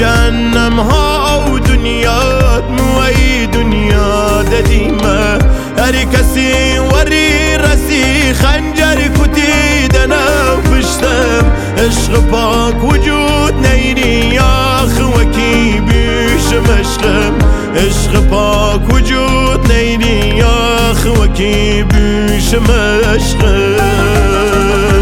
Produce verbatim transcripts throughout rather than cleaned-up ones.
جهنم ها و دنیات موی دنیا ددیمه هر کسی وری رسی خنجر کتی دنا پشتم عشق پاک وجود نیری آخ وکی بیشم عشقم عشق پاک وجود نیری آخ وکی بیشم عشقم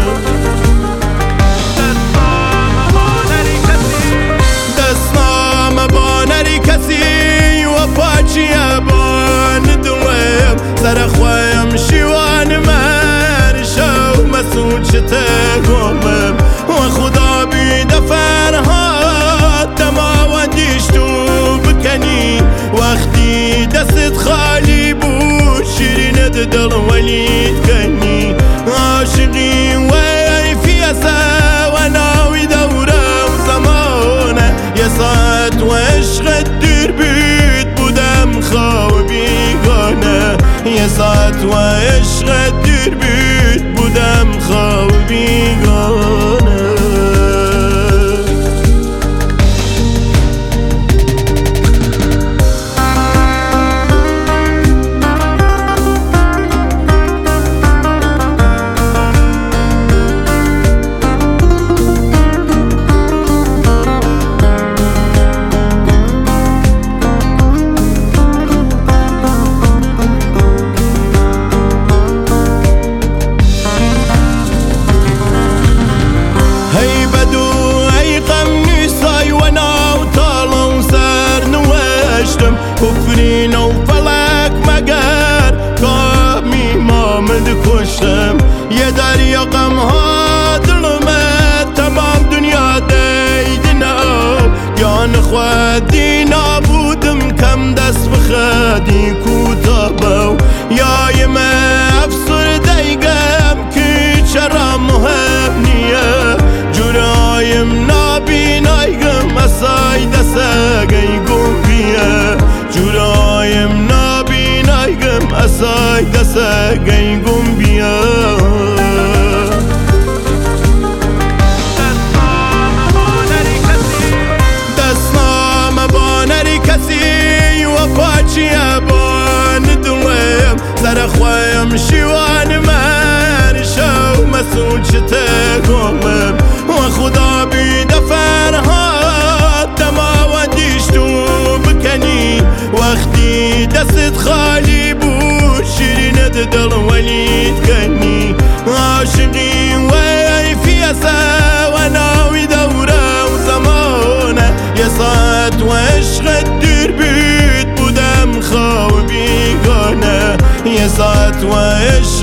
سرخویم شیوان من شو مسئول شتگمم و خدا بید فرهاد تماوندیش تو بکنی وقتی دست خالی بود شیرینت دل ولید کنی عاشقی و فیسه و ناوی دوره و زمانه یه ساعت و عشقت دیر بید بودم خواه بیگانه یه ساعت و عشق دیر بید بودم خواب بیگانه کفرین و فلک مگر کامی مامد کشتم یه دریا غم ها دلمه تمام دنیا دیدنم یان خودی نابودم کم دست بخدی کوتابو یایم افسر دیگم که چرا مهم نیه جرایم نابینایم اسای دستگی گم بیه جرایم نابینایم اسای دستگی گم بیه دستنام بانری کسی و پاچی بان دلم سرخویم شیوان من شو مسئول شتگمم و خدا بید فرهاد تماوندیش تو بکنی وقتی دست خالی بود شیرینت دل ولید کنی عاشقی و فیسه و ناوی دوره و زمانه یه ساعت و عشق دیر بید بودم خواب بیگانه یه ساعت و عشق